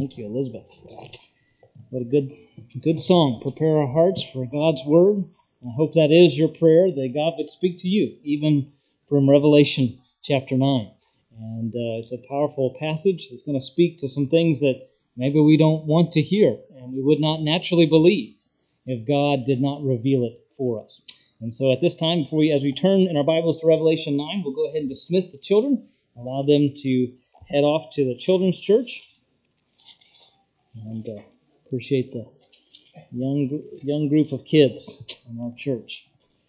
Thank you, Elizabeth. What a good song. Prepare our hearts for God's Word. I hope that is your prayer, that God would speak to you, even from Revelation chapter 9. And it's a powerful passage that's going to speak to some things that maybe we don't want to hear, and we would not naturally believe if God did not reveal it for us. And so at this time, as we turn in our Bibles to Revelation 9, we'll go ahead and dismiss the children, allow them to head off to the children's church. And appreciate the young group of kids in our church.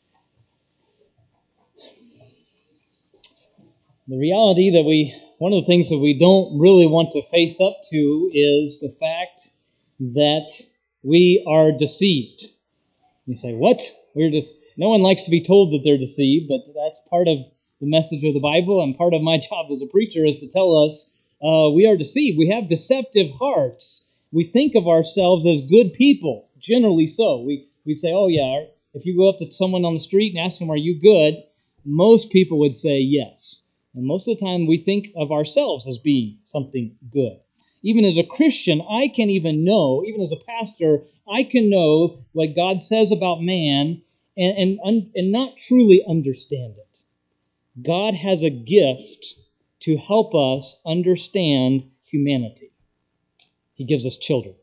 The reality that one of the things that we don't really want to face up to is the fact that we are deceived. You say, what? No one likes to be told that they're deceived, but that's part of the message of the Bible, and part of my job as a preacher is to tell us we are deceived. We have deceptive hearts. We think of ourselves as good people, generally so. We'd say, oh yeah, if you go up to someone on the street and ask them, are you good? Most people would say yes. And most of the time we think of ourselves as being something good. Even as a Christian, I can even know, even as a pastor, I can know what God says about man and not truly understand it. God has a gift to help us understand humanity. He gives us children.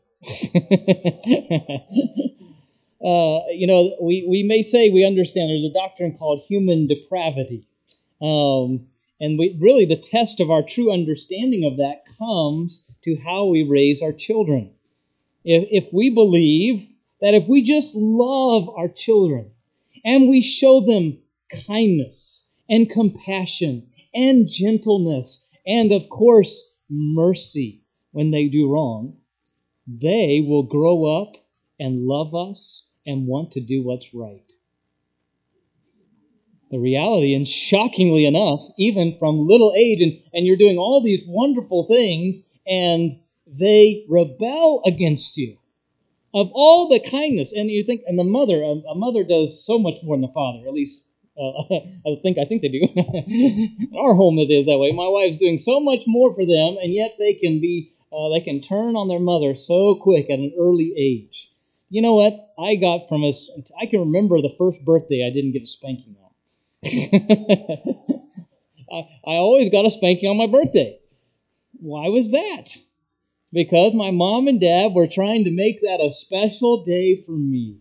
We may say we understand. There's a doctrine called human depravity. And really the test of our true understanding of that comes to how we raise our children. If we believe that if we just love our children and we show them kindness and compassion and gentleness and, of course, mercy when they do wrong, they will grow up and love us and want to do what's right. The reality, and shockingly enough, even from little age, and you're doing all these wonderful things, and they rebel against you. Of all the kindness, and you think, and the mother, a mother does so much more than the father, at least I think they do. In our home it is that way. My wife's doing so much more for them, and yet they can turn on their mother so quick at an early age. You know what? I can remember the first birthday I didn't get a spanking on. I always got a spanking on my birthday. Why was that? Because my mom and dad were trying to make that a special day for me.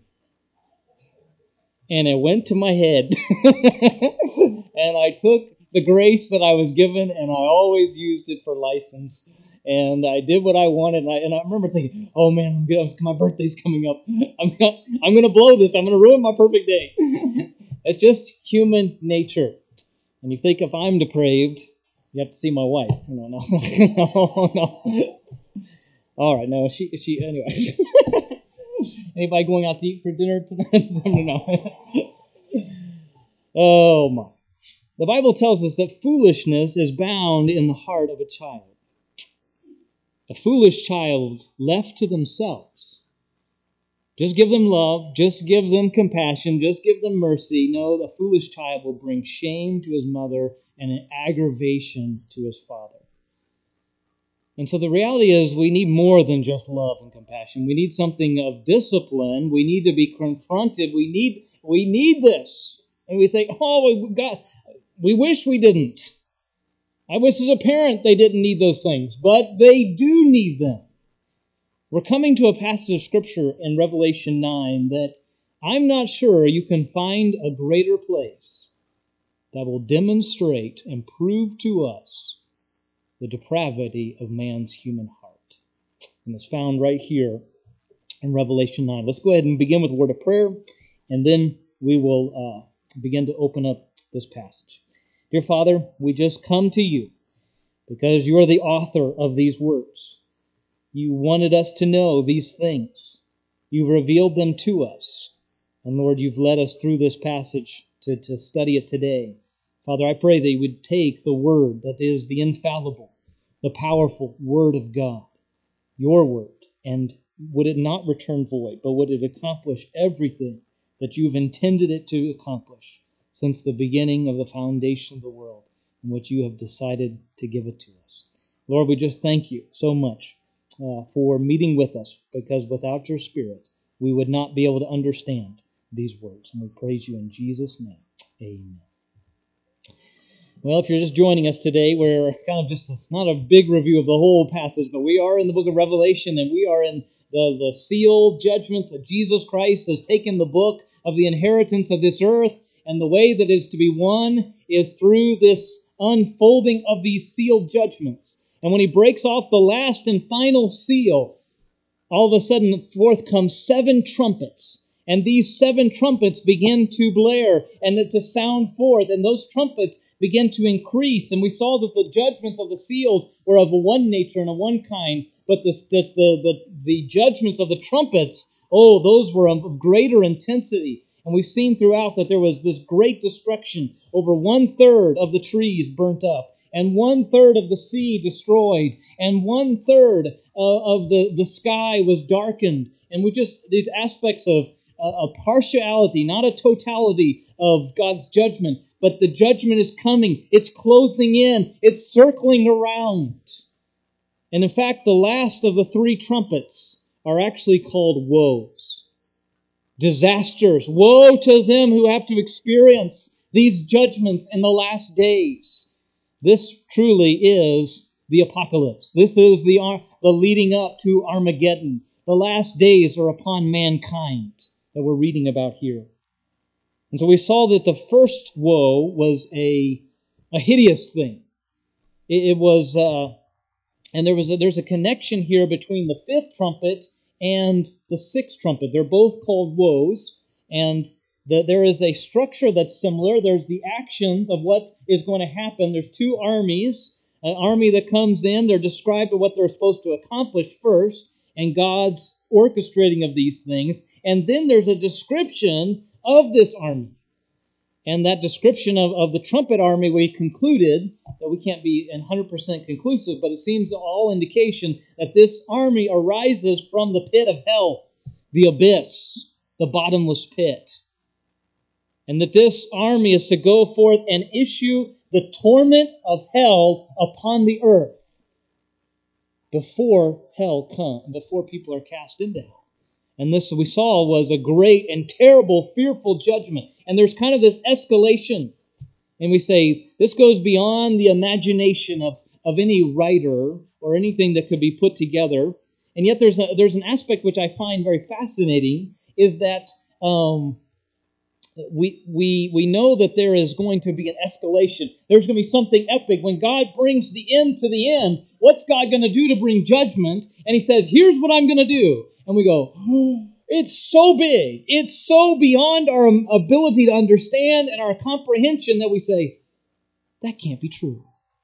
And it went to my head. And I took the grace that I was given, and I always used it for license. And I did what I wanted. And I remember thinking, oh man, my birthday's coming up. I'm going to blow this. I'm going to ruin my perfect day. It's just human nature. And you think if I'm depraved, you have to see my wife. No. All right, no, she anyway. Anybody going out to eat for dinner tonight? No. Oh my. The Bible tells us that foolishness is bound in the heart of a child. A foolish child left to themselves. Just give them love, just give them compassion, just give them mercy. No, the foolish child will bring shame to his mother and an aggravation to his father. And so the reality is we need more than just love and compassion. We need something of discipline. We need to be confronted. We need this. And we say, oh, God, we wish we didn't. I wish as a parent they didn't need those things, but they do need them. We're coming to a passage of Scripture in Revelation 9 that I'm not sure you can find a greater place that will demonstrate and prove to us the depravity of man's human heart. And it's found right here in Revelation 9. Let's go ahead and begin with a word of prayer, and then we will begin to open up this passage. Dear Father, we just come to you because you are the author of these words. You wanted us to know these things. You've revealed them to us. And Lord, you've led us through this passage to study it today. Father, I pray that you would take the word that is the infallible, the powerful word of God, your word, and would it not return void, but would it accomplish everything that you've intended it to accomplish since the beginning of the foundation of the world, in which you have decided to give it to us. Lord, we just thank you so much for meeting with us, because without your Spirit, we would not be able to understand these words. And we praise you in Jesus' name. Amen. Well, if you're just joining us today, we're kind of just not a big review of the whole passage, but we are in the book of Revelation, and we are in the sealed judgments that Jesus Christ has taken the book of the inheritance of this earth, and the way that is to be won is through this unfolding of these sealed judgments. And when he breaks off the last and final seal, all of a sudden forth come 7 trumpets. And these 7 trumpets begin to blare and to sound forth. And those trumpets begin to increase. And we saw that the judgments of the seals were of one nature and of one kind. But the judgments of the trumpets, those were of greater intensity. And we've seen throughout that there was this great destruction. Over 1/3 of the trees burnt up, and 1/3 of the sea destroyed, and 1/3 of the sky was darkened. And these aspects of a partiality, not a totality of God's judgment, but the judgment is coming. It's closing in. It's circling around. And in fact, the last of the 3 trumpets are actually called woes. Disasters. Woe to them who have to experience these judgments in the last days. This truly is the apocalypse. This is the leading up to Armageddon. The last days are upon mankind that we're reading about here. And so we saw that the first woe was a hideous thing. It was, and there's a connection here between the 5th trumpet and the 6th trumpet. They're both called woes, and there is a structure that's similar. There's the actions of what is going to happen. There's 2 armies. An army that comes in, they're described of what they're supposed to accomplish first, and God's orchestrating of these things. And then there's a description of this army. And that description of the trumpet army, we concluded that we can't be 100% conclusive, but it seems all indication that this army arises from the pit of hell, the abyss, the bottomless pit. And that this army is to go forth and issue the torment of hell upon the earth before people are cast into hell. And this we saw was a great and terrible, fearful judgment. And there's kind of this escalation. And we say this goes beyond the imagination of any writer or anything that could be put together. And yet there's an aspect which I find very fascinating, is that we know that there is going to be an escalation. There's going to be something epic. When God brings the end to the end, what's God going to do to bring judgment? And he says, here's what I'm going to do. And we go, it's so big. It's so beyond our ability to understand and our comprehension that we say, that can't be true.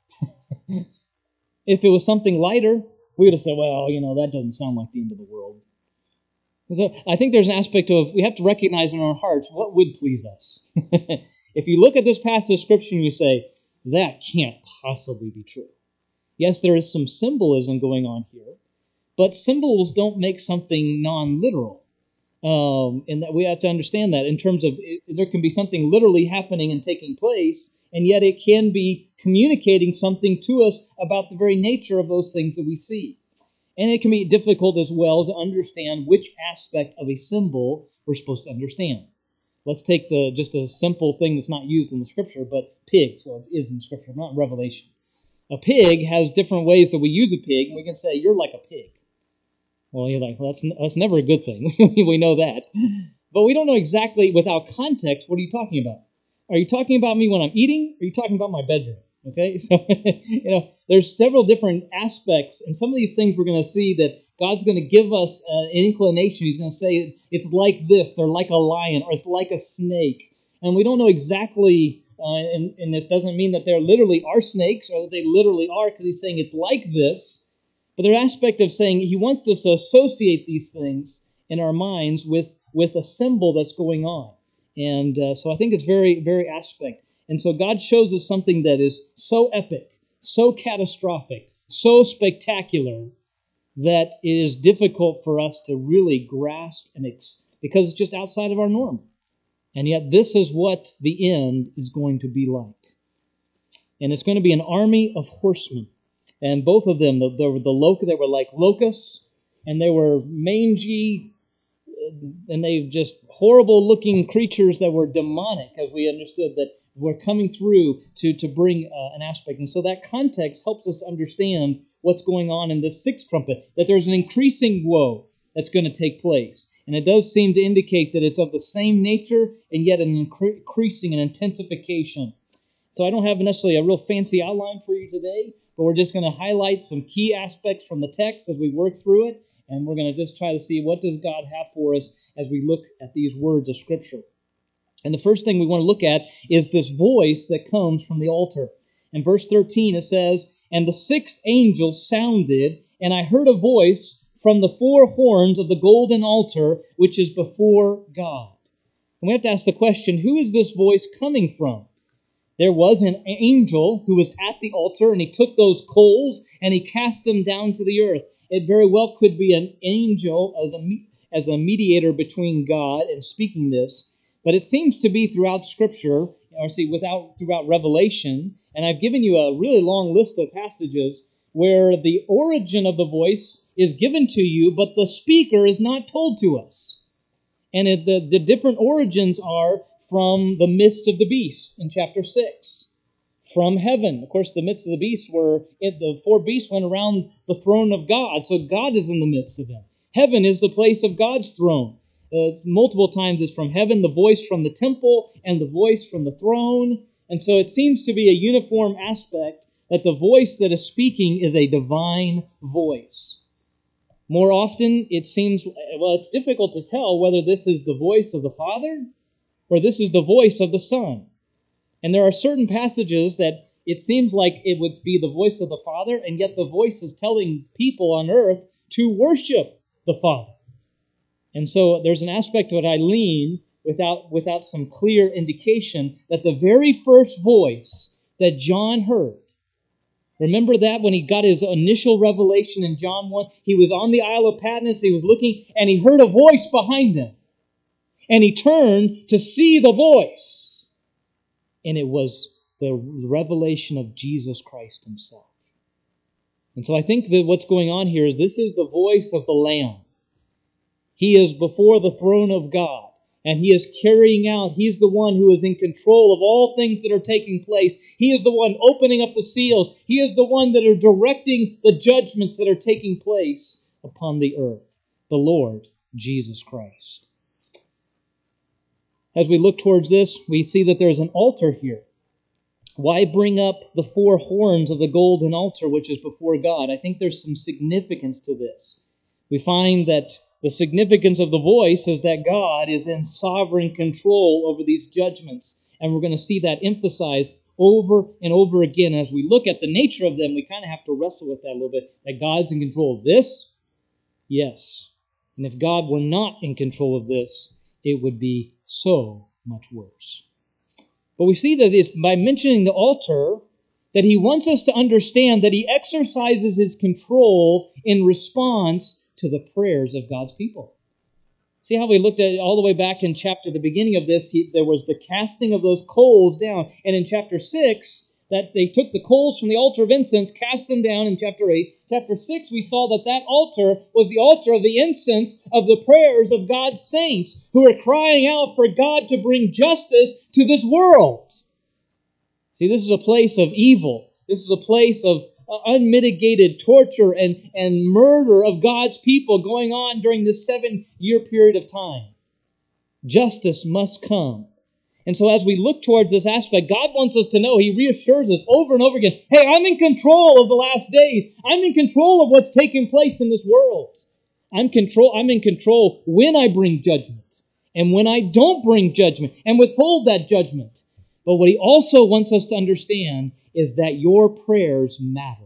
If it was something lighter, we would have said, well, that doesn't sound like the end of the world. So I think there's an aspect of, we have to recognize in our hearts what would please us. If you look at this passage of Scripture and you say, that can't possibly be true. Yes, there is some symbolism going on here, but symbols don't make something non-literal. And that we have to understand that in terms of, there can be something literally happening and taking place, and yet it can be communicating something to us about the very nature of those things that we see. And it can be difficult as well to understand which aspect of a symbol we're supposed to understand. Let's take just a simple thing that's not used in the Scripture, but pigs. Well, it is in the Scripture, not in Revelation. A pig has different ways that we use a pig, and we can say, you're like a pig. Well, you're like, well, that's never a good thing. We know that. But we don't know exactly, without context, what are you talking about? Are you talking about me when I'm eating? Or are you talking about my bedroom? Okay, so, there's several different aspects, and some of these things we're going to see that God's going to give us an inclination. He's going to say, it's like this, they're like a lion, or it's like a snake. And we don't know exactly, and this doesn't mean that there literally are snakes, or that they literally are, because he's saying it's like this. But there's an aspect of saying he wants us to associate these things in our minds with a symbol that's going on. And so I think it's very, very aspect. And so God shows us something that is so epic, so catastrophic, so spectacular, that it is difficult for us to really grasp, because it's just outside of our norm. And yet this is what the end is going to be like. And it's going to be an army of horsemen. And both of them, they were like locusts, and they were mangy, and they just horrible-looking creatures that were demonic, as we understood that were coming through to bring an aspect. And so that context helps us understand what's going on in this sixth trumpet, that there's an increasing woe that's going to take place. And it does seem to indicate that it's of the same nature and yet an increasing and intensification. So I don't have necessarily a real fancy outline for you today, but we're just going to highlight some key aspects from the text as we work through it. And we're going to just try to see what does God have for us as we look at these words of Scripture. And the first thing we want to look at is this voice that comes from the altar. In verse 13 it says, "And the sixth angel sounded, and I heard a voice from the four horns of the golden altar which is before God." And we have to ask the question, who is this voice coming from? There was an angel who was at the altar, and he took those coals and he cast them down to the earth. It very well could be an angel as a mediator between God and speaking this, but it seems to be throughout Scripture, throughout Revelation, and I've given you a really long list of passages where the origin of the voice is given to you, but the speaker is not told to us. And the different origins are from the midst of the beast in chapter 6. From heaven. Of course, the midst of the beast the four beasts went around the throne of God, so God is in the midst of them. Heaven is the place of God's throne. Multiple times it's from heaven, the voice from the temple, and the voice from the throne. And so it seems to be a uniform aspect that the voice that is speaking is a divine voice. More often, it seems, it's difficult to tell whether this is the voice of the Father or this is the voice of the Son. And there are certain passages that it seems like it would be the voice of the Father, and yet the voice is telling people on earth to worship the Father. And so there's an aspect to it I lean without some clear indication that the very first voice that John heard, remember that when he got his initial revelation in John 1, he was on the Isle of Patmos, he was looking, and he heard a voice behind him. And he turned to see the voice. And it was the revelation of Jesus Christ himself. And so I think that what's going on here is this is the voice of the Lamb. He is before the throne of God, and he is carrying out, he's the one who is in control of all things that are taking place. He is the one opening up the seals. He is the one that are directing the judgments that are taking place upon the earth. The Lord Jesus Christ. As we look towards this, we see that there's an altar here. Why bring up the four horns of the golden altar which is before God? I think there's some significance to this. We find that the significance of the voice is that God is in sovereign control over these judgments. And we're going to see that emphasized over and over again. As we look at the nature of them, we kind of have to wrestle with that a little bit. That God's in control of this? Yes. And if God were not in control of this, it would be so much worse. But we see that it's by mentioning the altar that he wants us to understand that he exercises his control in response to the prayers of God's people. See how we looked at it all the way back in the beginning of this, there was the casting of those coals down. And in chapter 6, that they took the coals from the altar of incense, cast them down in chapter 8. Chapter 6, we saw that altar was the altar of the incense of the prayers of God's saints who are crying out for God to bring justice to this world. See, this is a place of evil. This is a place of unmitigated torture and murder of God's people going on during this 7-year period of time. Justice must come. And so as we look towards this aspect, God wants us to know, he reassures us over and over again, hey, I'm in control of the last days. I'm in control of what's taking place in this world. I'm in control when I bring judgment and when I don't bring judgment and withhold that judgment. But what he also wants us to understand is that your prayers matter.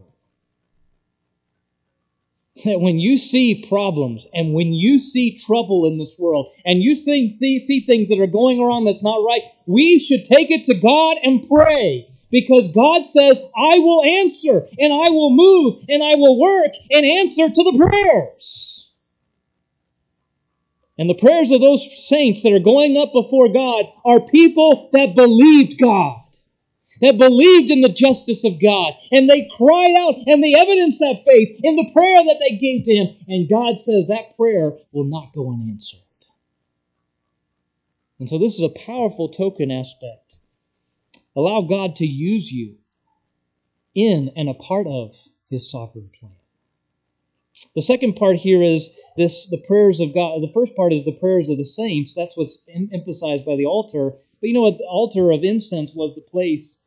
That when you see problems and when you see trouble in this world and you see things that are going wrong that's not right, we should take it to God and pray. Because God says, I will answer and I will move and I will work and answer to the prayers. And the prayers of those saints that are going up before God are people that believed God. that believed in the justice of God, and they cried out, and they evidenced that faith in the prayer that they gave to Him. And God says that prayer will not go unanswered. And so this is a powerful token aspect. Allow God to use you in and a part of His sovereign plan. The second part here is the prayers of God. The first part is the prayers of the saints. That's what's emphasized by the altar. But you know what? The altar of incense was the place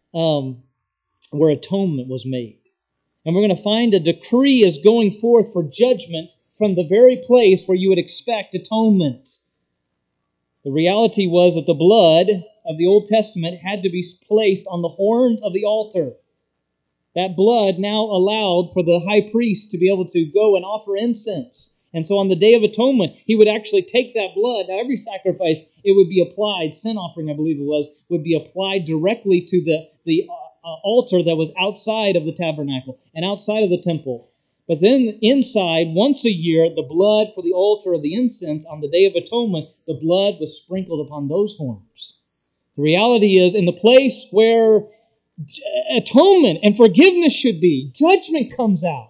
where atonement was made. And we're going to find a decree is going forth for judgment from the very place where you would expect atonement. The reality was that the blood of the Old Testament had to be placed on the horns of the altar. That blood now allowed for the high priest to be able to go and offer incense. And so on the Day of Atonement, he would actually take that blood. Now every sacrifice, it would be applied, sin offering I believe it was, would be applied directly to the altar that was outside of the tabernacle and outside of the temple. But then inside, once a year, the blood for the altar of the incense on the Day of Atonement, the blood was sprinkled upon those horns. The reality is, in the place where atonement and forgiveness should be, judgment comes out.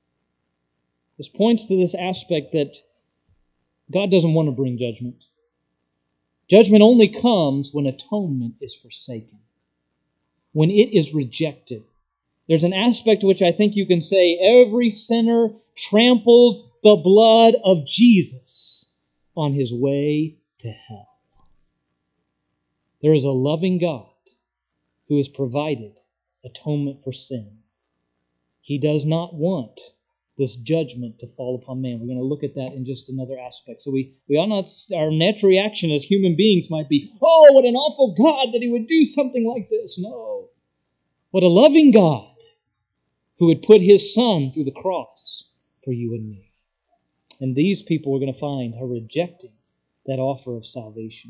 This points to this aspect that God doesn't want to bring judgment. Judgment only comes when atonement is forsaken, when it is rejected. There's an aspect to which I think you can say every sinner tramples the blood of Jesus on his way to hell. There is a loving God who has provided atonement for sin. He does not want this judgment to fall upon man. We're going to look at that in just another aspect. So we ought not, our natural reaction as human beings might be, oh, what an awful God that He would do something like this. No. What a loving God who would put His Son through the cross for you and me. And these people we're going to find are rejecting that offer of salvation.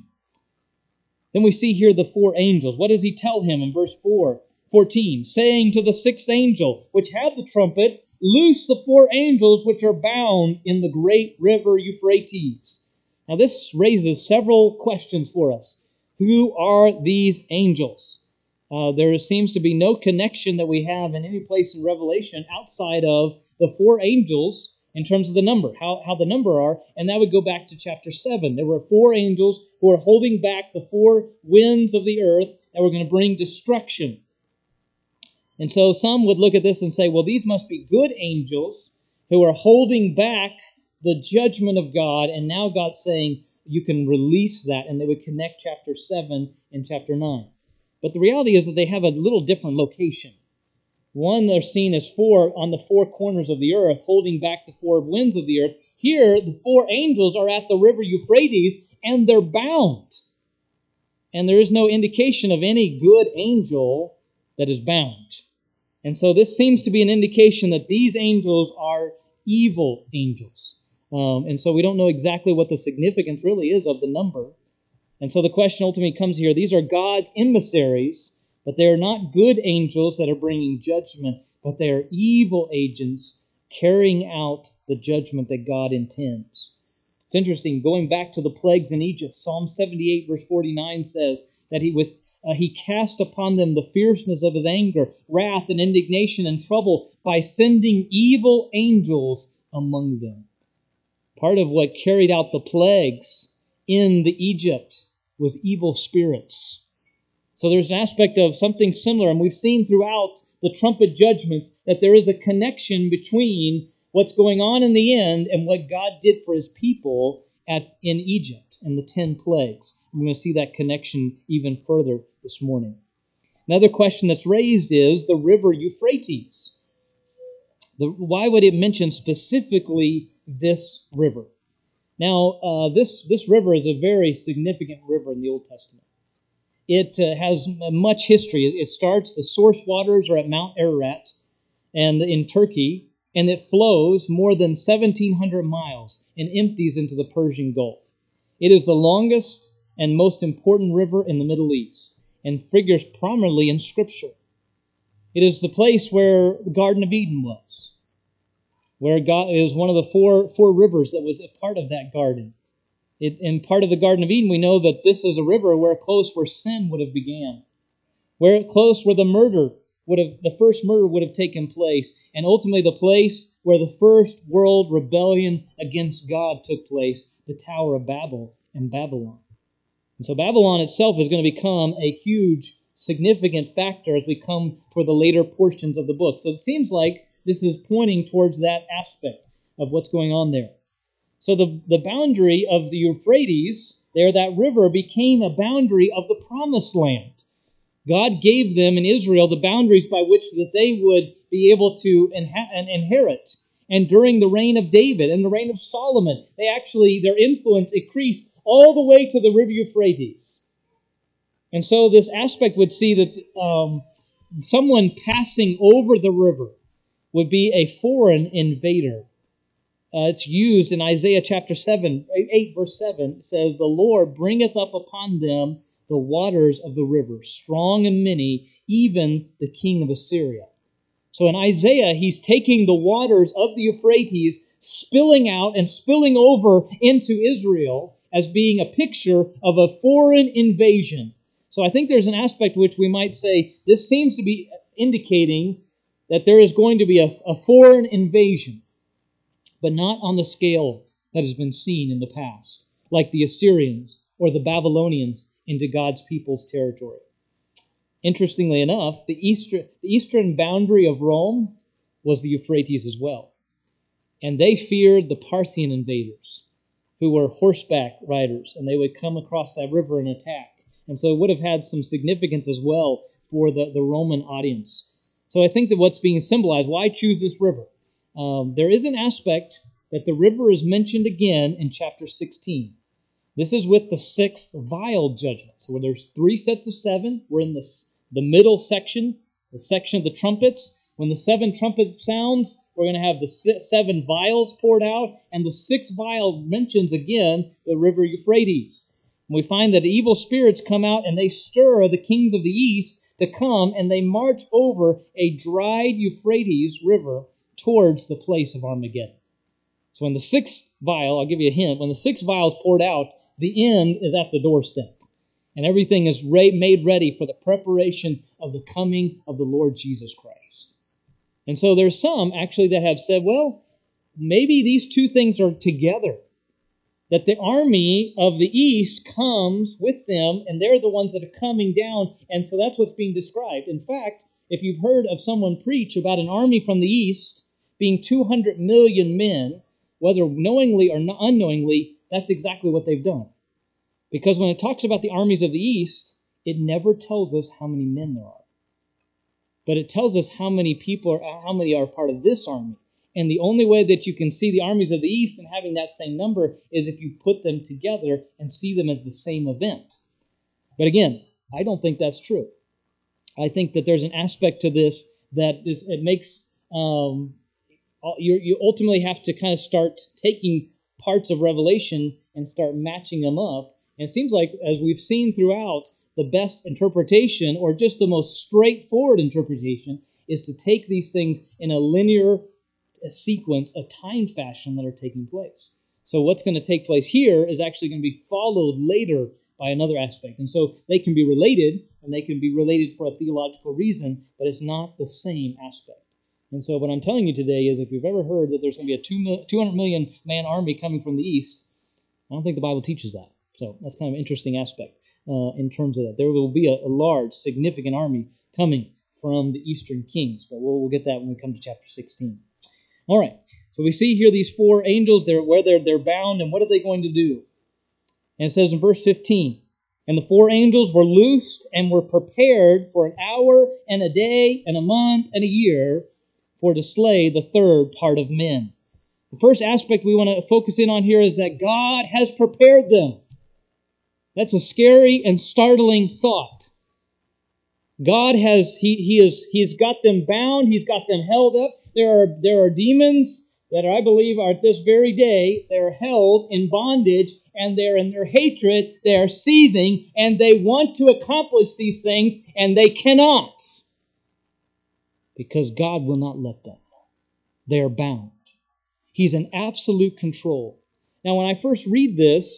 Then we see here the four angels. What does He tell him in verse 14? Saying to the sixth angel, which had the trumpet, loose the four angels which are bound in the great river Euphrates. Now this raises several questions for us. Who are these angels? There seems to be no connection that we have in any place in Revelation outside of the four angels in terms of the number, how the number are, and that would go back to chapter 7. There were four angels who were holding back the four winds of the earth that were going to bring destruction. And so some would look at this and say, well, these must be good angels who are holding back the judgment of God, and now God's saying you can release that, and they would connect chapter 7 and chapter 9. But the reality is that they have a little different location. One, they're seen as four on the four corners of the earth, holding back the four winds of the earth. Here, the four angels are at the river Euphrates, and they're bound. And there is no indication of any good angel that is bound. And so this seems to be an indication that these angels are evil angels. And so we don't know exactly what the significance really is of the number. And so the question ultimately comes here. These are God's emissaries, but they are not good angels that are bringing judgment, but they are evil agents carrying out the judgment that God intends. It's interesting, going back to the plagues in Egypt, Psalm 78 verse 49 says that He cast upon them the fierceness of His anger, wrath and indignation and trouble by sending evil angels among them. Part of what carried out the plagues in the Egypt was evil spirits. So there's an aspect of something similar, and we've seen throughout the trumpet judgments that there is a connection between what's going on in the end and what God did for His people in Egypt and the 10 plagues. I'm going to see that connection even further this morning. Another question that's raised is the river Euphrates. Why would it mention specifically this river? Now, this river is a very significant river in the Old Testament. It has much history. It starts, the source waters are at Mount Ararat and in Turkey, and it flows more than 1,700 miles and empties into the Persian Gulf. It is the longest and most important river in the Middle East and figures prominently in Scripture. It is the place where the Garden of Eden was, where God is one of the four rivers that was a part of that garden. In part of the Garden of Eden, we know that this is a river where close where sin would have began. close where the first murder would have taken place, and ultimately the place where the first world rebellion against God took place, the Tower of Babel and Babylon. And so Babylon itself is going to become a huge, significant factor as we come toward the later portions of the book. So it seems like this is pointing towards that aspect of what's going on there. So the boundary of the Euphrates, there, that river, became a boundary of the promised land. God gave them in Israel the boundaries by which that they would be able to inherit. And during the reign of David and the reign of Solomon, their influence increased all the way to the river Euphrates. And so this aspect would see that someone passing over the river would be a foreign invader. It's used in Isaiah chapter 8, verse 7. It says, "The Lord bringeth up upon them the waters of the river, strong and many, even the king of Assyria." So in Isaiah, he's taking the waters of the Euphrates, spilling out and spilling over into Israel as being a picture of a foreign invasion. So I think there's an aspect which we might say, this seems to be indicating that there is going to be a foreign invasion, but not on the scale that has been seen in the past, like the Assyrians or the Babylonians into God's people's territory. Interestingly enough, the eastern boundary of Rome was the Euphrates as well. And they feared the Parthian invaders, who were horseback riders, and they would come across that river and attack. And so it would have had some significance as well for the Roman audience. So I think that what's being symbolized, why choose this river? There is an aspect that the river is mentioned again in chapter 16. This is with the sixth vial judgment. So where there's 3 sets of 7, we're in the middle section, the section of the trumpets. When the 7 trumpet sounds, we're going to have the 7 vials poured out, and the 6th vial mentions again the river Euphrates. And we find that evil spirits come out and they stir the kings of the east to come, and they march over a dried Euphrates river towards the place of Armageddon. So when the 6th vial, I'll give you a hint, when the 6th vial is poured out, the end is at the doorstep. And everything is made ready for the preparation of the coming of the Lord Jesus Christ. And so there's some actually that have said, well, maybe these two things are together. That the army of the east comes with them, and they're the ones that are coming down. And so that's what's being described. In fact, if you've heard of someone preach about an army from the east being 200 million men, whether knowingly or unknowingly, that's exactly what they've done. Because when it talks about the armies of the east, it never tells us how many men there are. But it tells us how many are part of this army. And the only way that you can see the armies of the east and having that same number is if you put them together and see them as the same event. But again, I don't think that's true. I think that there's an aspect to this that it makes you ultimately have to kind of start taking parts of Revelation and start matching them up. And it seems like, as we've seen throughout, the best interpretation, or just the most straightforward interpretation, is to take these things in a linear sequence, a time fashion that are taking place. So what's going to take place here is actually going to be followed later by another aspect. And so they can be related, and they can be related for a theological reason, but it's not the same aspect. And so what I'm telling you today is, if you've ever heard that there's going to be a 200 million man army coming from the east, I don't think the Bible teaches that. So that's kind of an interesting aspect in terms of that. There will be a large, significant army coming from the eastern kings, but we'll get that when we come to chapter 16. All right, so we see here these 4 angels, they're bound, and what are they going to do? And it says in verse 15, "And the 4 angels were loosed and were prepared for an hour and a day and a month and a year for to slay the third part of men." The first aspect we want to focus in on here is that God has prepared them. That's a scary and startling thought. God He's got them bound. He's got them held up. There are demons that I believe are at this very day, they're held in bondage, and they're in their hatred, they are seething, and they want to accomplish these things, and they cannot. Because God will not let them. They are bound. He's in absolute control. Now, when I first read this,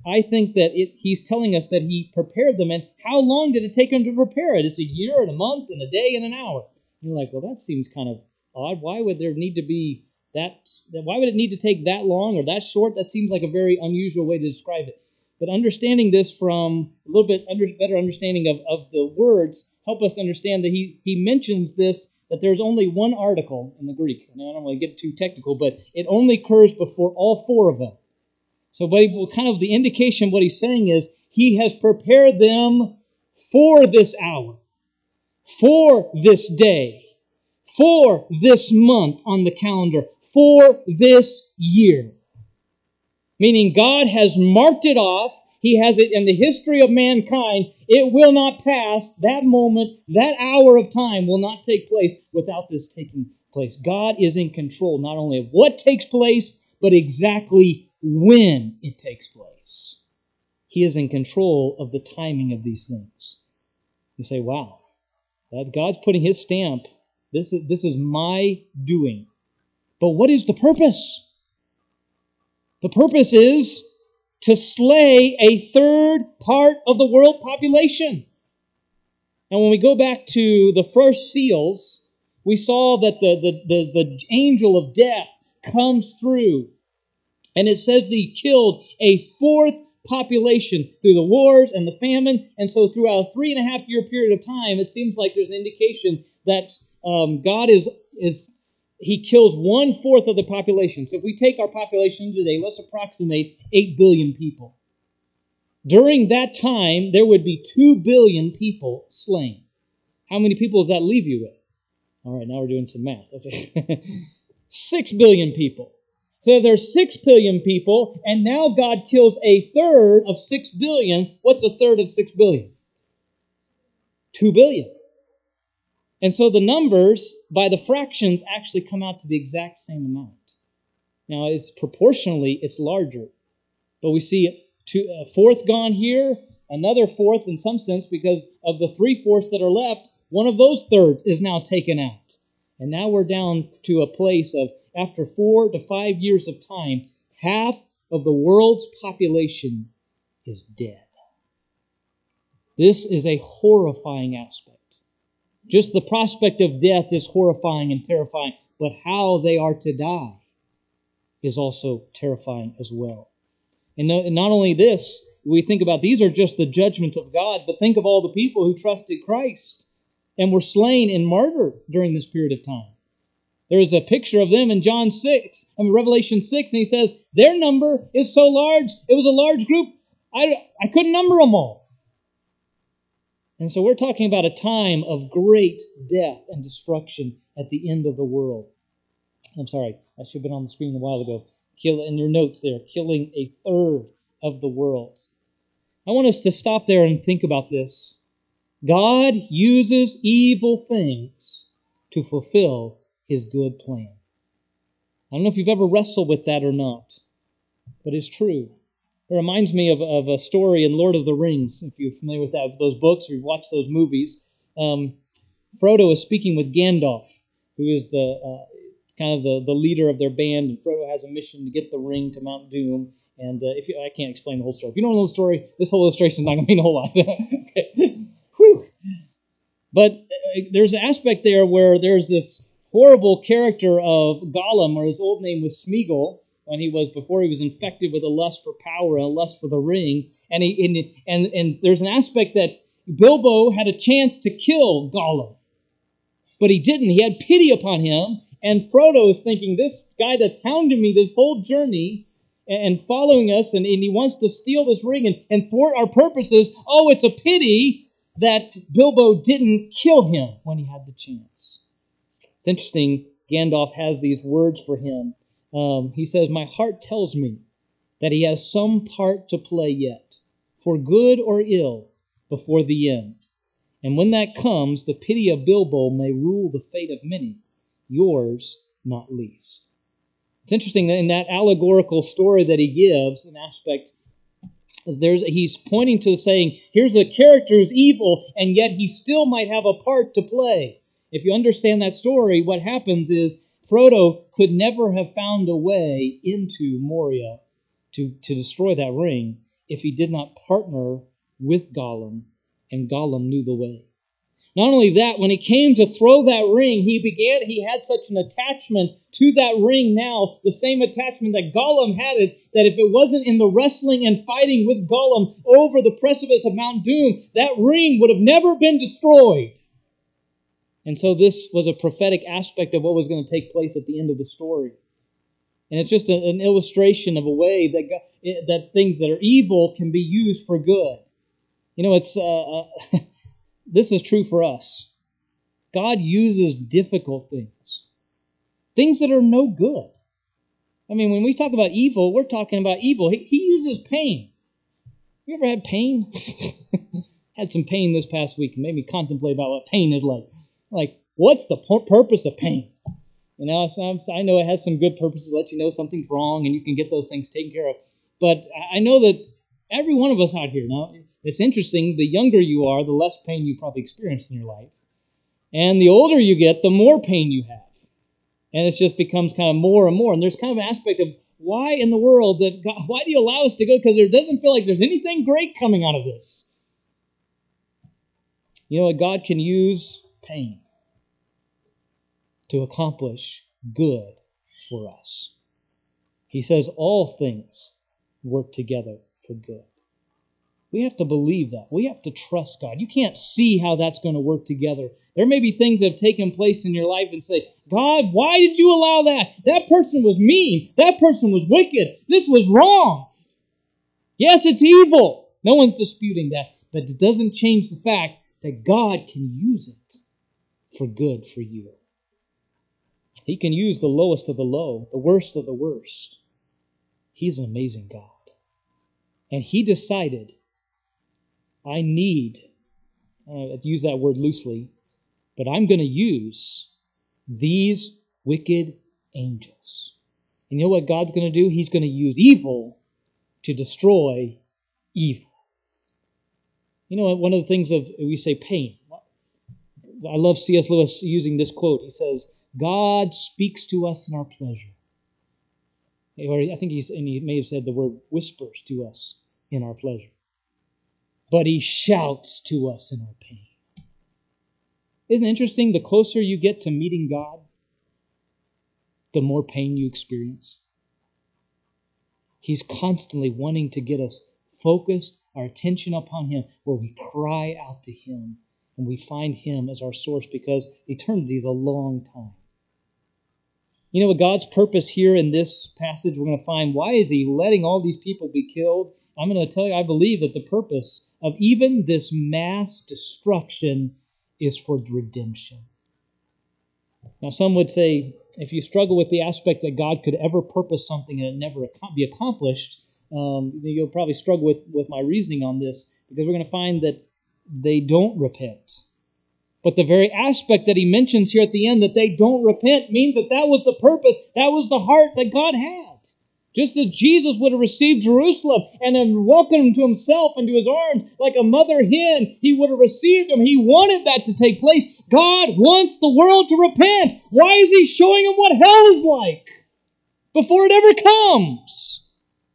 I think that he's telling us that he prepared them. And how long did it take him to prepare it? It's a year and a month and a day and an hour. And you're like, well, that seems kind of odd. Why would there need to be that? Why would it need to take that long or that short? That seems like a very unusual way to describe it. But understanding this from a little bit better understanding of the words help us understand that he mentions this, that there's only one article in the Greek. And I don't want to get too technical, but it only occurs before all four of them. So kind of the indication, what he's saying is, he has prepared them for this hour, for this day, for this month on the calendar, for this year. Meaning God has marked it off. He has it in the history of mankind. It will not pass. That moment, that hour of time will not take place without this taking place. God is in control not only of what takes place, but exactly when it takes place. He is in control of the timing of these things. You say, wow, that's God's putting His stamp. This is my doing. But what is the purpose? The purpose is to slay a third part of the world population. And when we go back to the first seals, we saw that the angel of death comes through. And it says that he killed a fourth population through the wars and the famine. And so throughout a 3.5 year period of time, it seems like there's an indication that God He kills 1/4 of the population. So if we take our population today, let's approximate 8 billion people. During that time, there would be 2 billion people slain. How many people does that leave you with? All right, now we're doing some math. Okay. 6 billion people. So there's 6 billion people, and now God kills a third of 6 billion. What's a third of 6 billion? 2 billion. And so the numbers, by the fractions, actually come out to the exact same amount. Now, proportionally, it's larger. But we see a fourth gone here, another fourth in some sense, because of the 3/4 that are left, one of those thirds is now taken out. And now we're down to a place of, after 4 to 5 years of time, half of the world's population is dead. This is a horrifying aspect. Just the prospect of death is horrifying and terrifying, but how they are to die is also terrifying as well. And not only this, we think about these are just the judgments of God, but think of all the people who trusted Christ and were slain and martyred during this period of time. There is a picture of them in Revelation 6, and he says, their number is so large, it was a large group, I couldn't number them all. And so we're talking about a time of great death and destruction at the end of the world. I'm sorry, I should have been on the screen a while ago. In your notes there, killing a third of the world. I want us to stop there and think about this. God uses evil things to fulfill His good plan. I don't know if you've ever wrestled with that or not, but it's true. It reminds me of a story in Lord of the Rings, if you're familiar with that, those books or you've watched those movies. Frodo is speaking with Gandalf, who is kind of the leader of their band, and Frodo has a mission to get the ring to Mount Doom. And I can't explain the whole story. If you don't know the story, this whole illustration is not going to mean a whole lot. Okay. Whew. But there's an aspect there where there's this horrible character of Gollum, or his old name was Smeagol, before he was infected with a lust for power and a lust for the ring. And there's an aspect that Bilbo had a chance to kill Gollum, but he didn't. He had pity upon him, and Frodo is thinking, this guy that's hounding me this whole journey and following us, and he wants to steal this ring and thwart our purposes. Oh, it's a pity that Bilbo didn't kill him when he had the chance. It's interesting, Gandalf has these words for him. He says, my heart tells me that he has some part to play yet, for good or ill, before the end. And when that comes, the pity of Bilbo may rule the fate of many, yours not least. It's interesting that in that allegorical story that he gives, an aspect, he's pointing to saying, here's a character who's evil, and yet he still might have a part to play. If you understand that story, what happens is Frodo could never have found a way into Moria to destroy that ring. if he did not partner with Gollum, and Gollum knew the way. Not only that, when he came to throw that ring, he had such an attachment to that ring now, the same attachment that Gollum had it, that if it wasn't in the wrestling and fighting with Gollum over the precipice of Mount Doom, that ring would have never been destroyed. And so this was a prophetic aspect of what was going to take place at the end of the story. And it's just an illustration of a way that things that are evil can be used for good. You know, it's this is true for us. God uses difficult things, things that are no good. I mean, when we talk about evil, we're talking about evil. He uses pain. You ever had pain? Had some pain this past week. It made me contemplate about what pain is like. Like, what's the purpose of pain? You know, I know it has some good purposes to let you know something's wrong and you can get those things taken care of. But I know that every one of us out here, now, it's interesting, the younger you are, the less pain you probably experience in your life. And the older you get, the more pain you have. And it just becomes kind of more and more. And there's kind of an aspect of why in the world that God, why do you allow us to go? Because it doesn't feel like there's anything great coming out of this. You know what? God can use pain to accomplish good for us. He says all things work together for good. We have to believe that. We have to trust God. You can't see how that's going to work together. There may be things that have taken place in your life and say, God, why did you allow that? That person was mean. That person was wicked. This was wrong. Yes, it's evil. No one's disputing that. But it doesn't change the fact that God can use it for good for you. He can use the lowest of the low, the worst of the worst. He's an amazing God. And He decided, I use that word loosely, but I'm going to use these wicked angels. And you know what God's going to do? He's going to use evil to destroy evil. You know, one of the things we say pain. I love C.S. Lewis using this quote. He says, God speaks to us in our pleasure. Or I think he may have said the word whispers to us in our pleasure. But He shouts to us in our pain. Isn't it interesting? The closer you get to meeting God, the more pain you experience. He's constantly wanting to get us focused, our attention upon Him, where we cry out to Him and we find Him as our source, because eternity is a long time. You know what God's purpose here in this passage we're going to find? Why is He letting all these people be killed? I'm going to tell you, I believe that the purpose of even this mass destruction is for redemption. Now, some would say, if you struggle with the aspect that God could ever purpose something and it never be accomplished, you'll probably struggle with my reasoning on this, because we're going to find that they don't repent. But the very aspect that He mentions here at the end, that they don't repent, means that was the purpose, that was the heart that God had. Just as Jesus would have received Jerusalem and then welcomed them to Himself and to His arms like a mother hen, He would have received them. He wanted that to take place. God wants the world to repent. Why is He showing them what hell is like before it ever comes?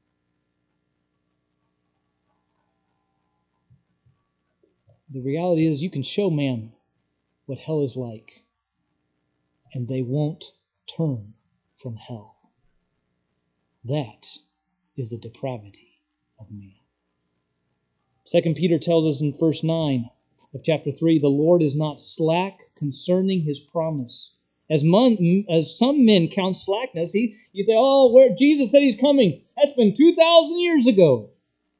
The reality is, you can show man what hell is like, and they won't turn from hell. That is the depravity of man. 2 Peter tells us in verse 9 of chapter 3, the Lord is not slack concerning His promise. As some men count slackness, you say, oh, where Jesus said He's coming. That's been 2,000 years ago.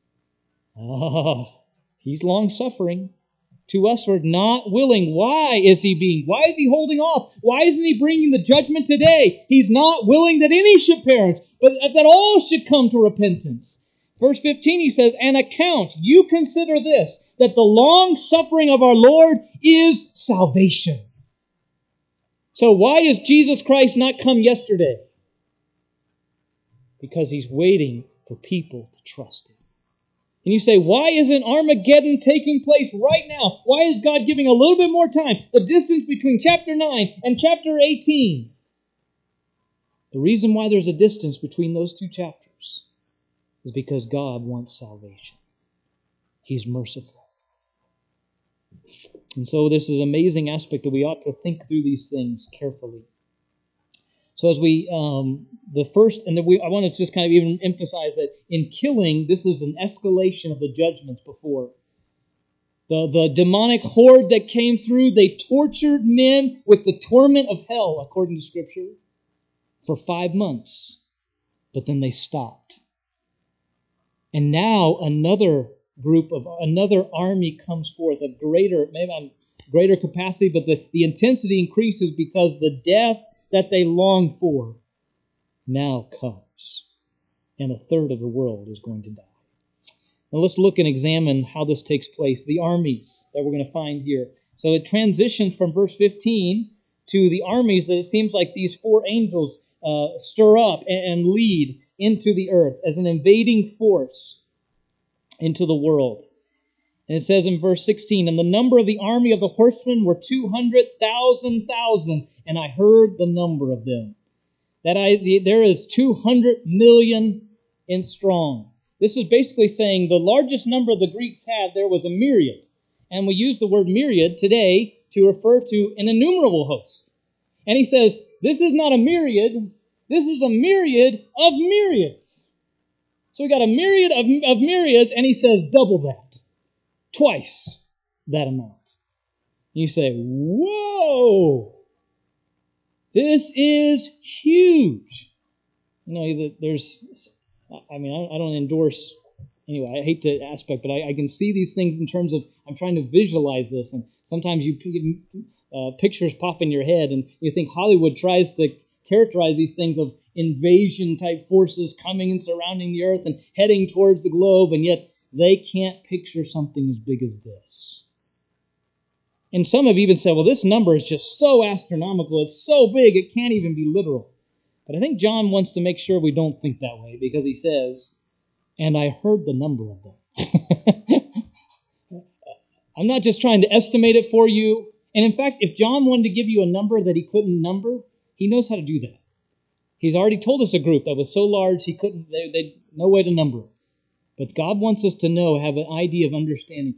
He's long-suffering. To us who are not willing. Why is He holding off? Why isn't He bringing the judgment today? He's not willing that any should perish, but that all should come to repentance. Verse 15, He says, "And account, you consider this, that the long suffering of our Lord is salvation." So why does Jesus Christ not come yesterday? Because He's waiting for people to trust Him. And you say, why isn't Armageddon taking place right now? Why is God giving a little bit more time? The distance between chapter 9 and chapter 18. The reason why there's a distance between those two chapters is because God wants salvation. He's merciful. And so this is an amazing aspect that we ought to think through these things carefully. So as we, the first, and then I want to just kind of even emphasize that in killing, this is an escalation of the judgments before. The demonic horde that came through, they tortured men with the torment of hell, according to Scripture, for 5 months. But then they stopped. And now another army comes forth of greater capacity, but the intensity increases because the death that they longed for now comes. And a third of the world is going to die. Now let's look and examine how this takes place. The armies that we're going to find here. So it transitions from verse 15 to the armies that it seems like these 4 angels stir up and lead into the earth as an invading force into the world. And it says in verse 16, "And the number of the army of the horsemen were 200,000, and I heard the number of them." There is 200 million in strong. This is basically saying the largest number the Greeks had there was a myriad. And we use the word myriad today to refer to an innumerable host. And he says, this is not a myriad, this is a myriad of myriads. So we got a myriad of myriads, and he says double that. Twice that amount. And you say, whoa! This is huge. You know, I don't endorse, anyway, I hate to aspect, but I can see these things in terms of, I'm trying to visualize this, and sometimes pictures pop in your head, and you think Hollywood tries to characterize these things of invasion-type forces coming and surrounding the earth and heading towards the globe, and yet they can't picture something as big as this. And some have even said, well, this number is just so astronomical, it's so big, it can't even be literal. But I think John wants to make sure we don't think that way, because he says, and I heard the number of them. I'm not just trying to estimate it for you. And in fact, if John wanted to give you a number that he couldn't number, he knows how to do that. He's already told us a group that was so large they'd no way to number it. But God wants us to have an idea of understanding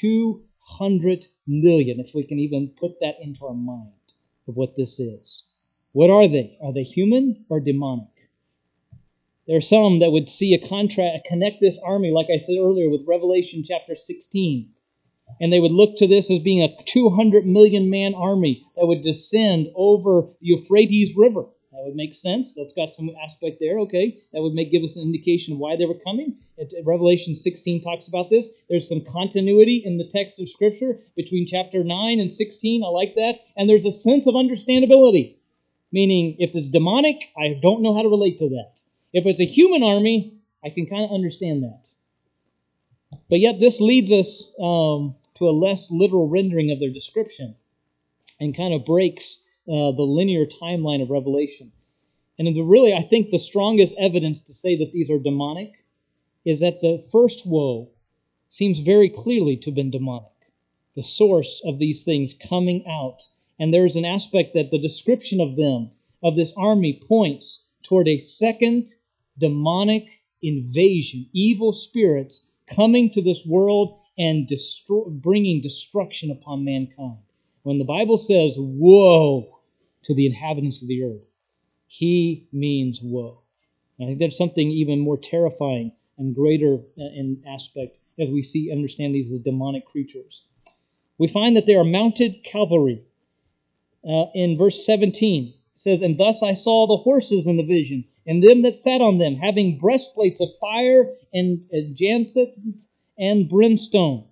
200 million, if we can even put that into our mind of what this is. What are they? Are they human or demonic? There are some that would see connect this army, like I said earlier, with Revelation chapter 16. And they would look to this as being a 200 million man army that would descend over the Euphrates River. That would make sense. That's got some aspect there, okay. That would give us an indication of why they were coming. Revelation 16 talks about this. There's some continuity in the text of Scripture between chapter 9 and 16. I like that. And there's a sense of understandability. Meaning, if it's demonic, I don't know how to relate to that. If it's a human army, I can kind of understand that. But yet this leads us to a less literal rendering of their description and kind of breaks the linear timeline of Revelation. And really, I think the strongest evidence to say that these are demonic is that the first woe seems very clearly to have been demonic. The source of these things coming out. And there's an aspect that the description of them, of this army, points toward a second demonic invasion, evil spirits coming to this world and bringing destruction upon mankind. When the Bible says, woe to the inhabitants of the earth, he means woe. And I think there's something even more terrifying and greater in aspect as we understand these as demonic creatures. We find that they are mounted cavalry. In verse 17, it says, "And thus I saw the horses in the vision, and them that sat on them, having breastplates of fire and jacinth and brimstone."